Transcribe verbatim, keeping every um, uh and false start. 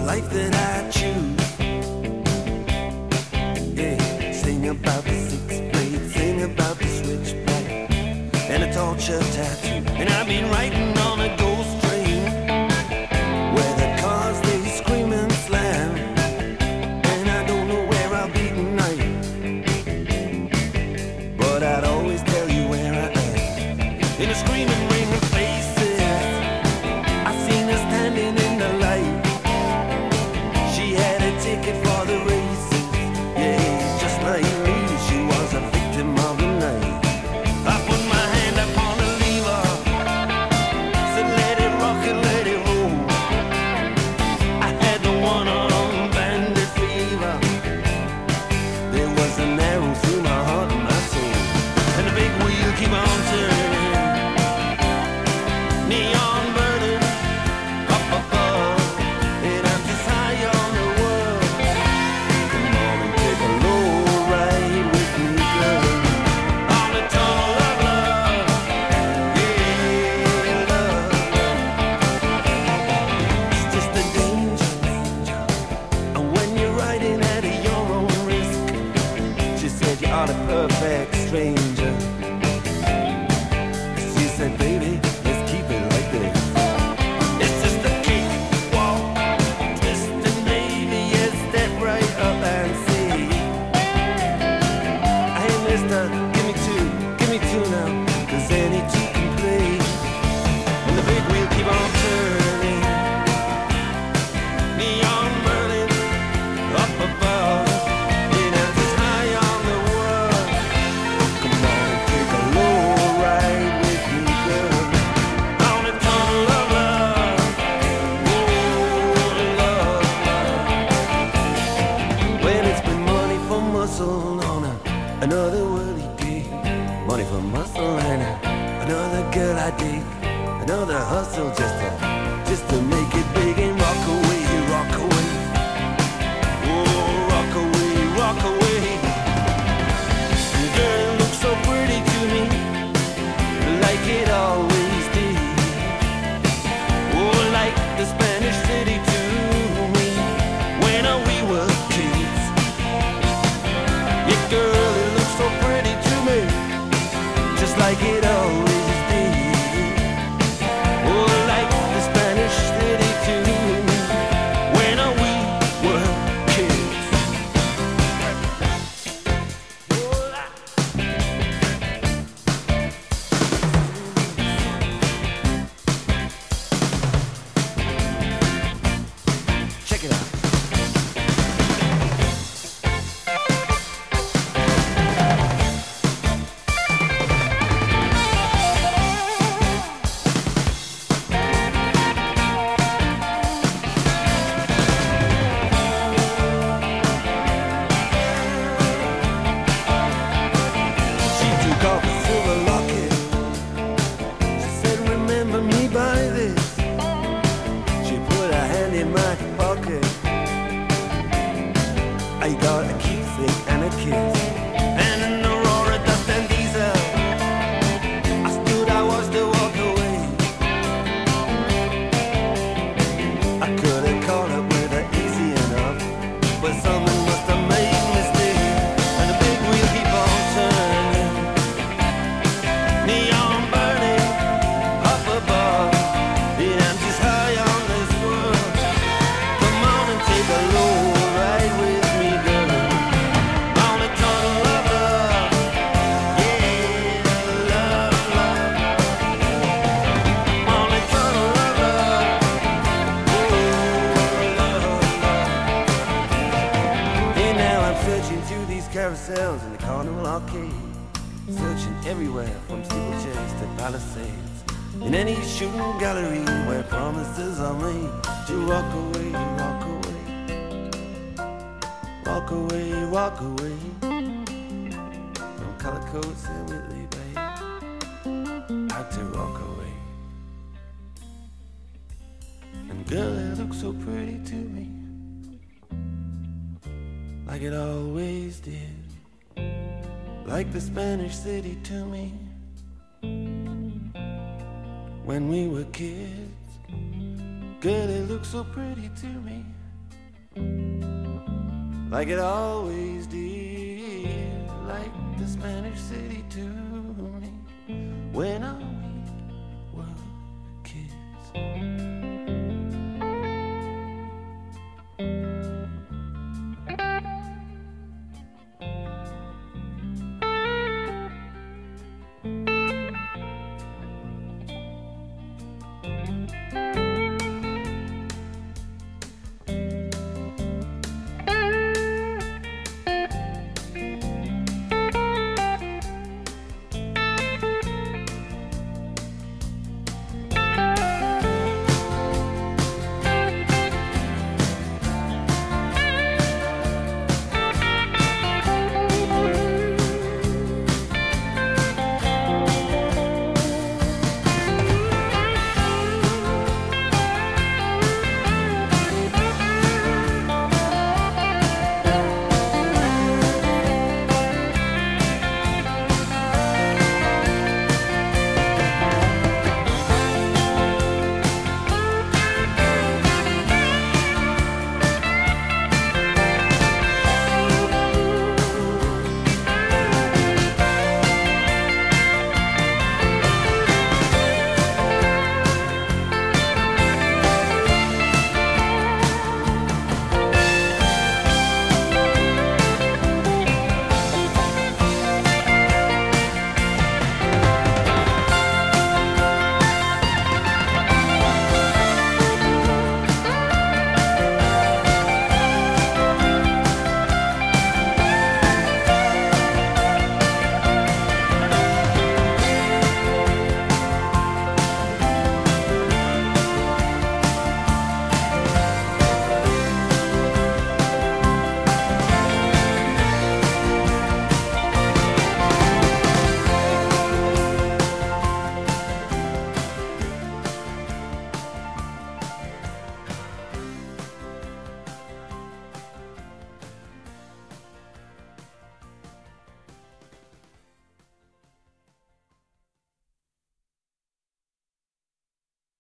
life that I choose. Yeah, sing about the six blade, sing about the switchback and a torture tattoo. And I've been writing on a ghost train where the cars they scream and slam, and I don't know where I'll be tonight, but I'd always tell you where I am. In a screaming ring of faces, I seen her standing in the light. She had a ticket for the races, yeah, just like me, she was a victim of the night. I put my hand upon the lever, said let it rock and let it roll. I had the one-on bandit fever. There was an arrow through my heart and my soul, and the big wheel keep on turning, neon burning up above, and I'm just high on the world. Come on and take a low ride with me, girl, on the tunnel of love, yeah, love. It's just a danger, danger, and when you're riding at your own risk. She said you are the perfect stranger. She said, baby, let's keep it like this. It's just a cake, walk, twist, and baby, yes, step right up and see. Hey, mister, give me two, give me two now, 'cause any two can play. And the big wheel keep on turning, neon burning up above, and I'm just high on the world. Come on and take a low ride with me, girl, on the tunnel of love, oh, love. When it's been money for muscle on a, another worldly gig, money for muscle and a, another girl I dig, another hustle just to, just to make it big and rock away, rock away, oh, rock away, rock away. Girl, it looks so pretty to me, like it always did. Oh, like the Spanish city to me, when uh, we were kids. Yeah, girl, it looks so pretty to me, just like it always did. Oh, like the Spanish city to me, when uh, we were kids. Oh, I- Check it out. She took off a silver locket. She said, remember me by this. She put her hand in my pocket. I got a keepsake and a kiss, and an Aurora dust and diesel. I stood, I watched her walk away. I could have caught up with her easy enough, but someone must have made a mistake. And the big wheel keep on turning, neon burning up above, and I'm just high on this world. Come on and take a low ride with me, girl, on the tunnel of love, yeah, love, love, on the tunnel of love, oh, love, love. And now I'm searching through these carousels in the carnival arcade, searching everywhere from steeplechase to palisades, in any shooting gallery where promises are made to rock away, rock away, walk away, walk away, from color coats and Whitley Bay, out to rock away. And girl, it looks so pretty to me, like it always did, like the Spanish city to me, when we were kids. Girl, it looks so pretty to me. like it always did, like the Spanish city to me when I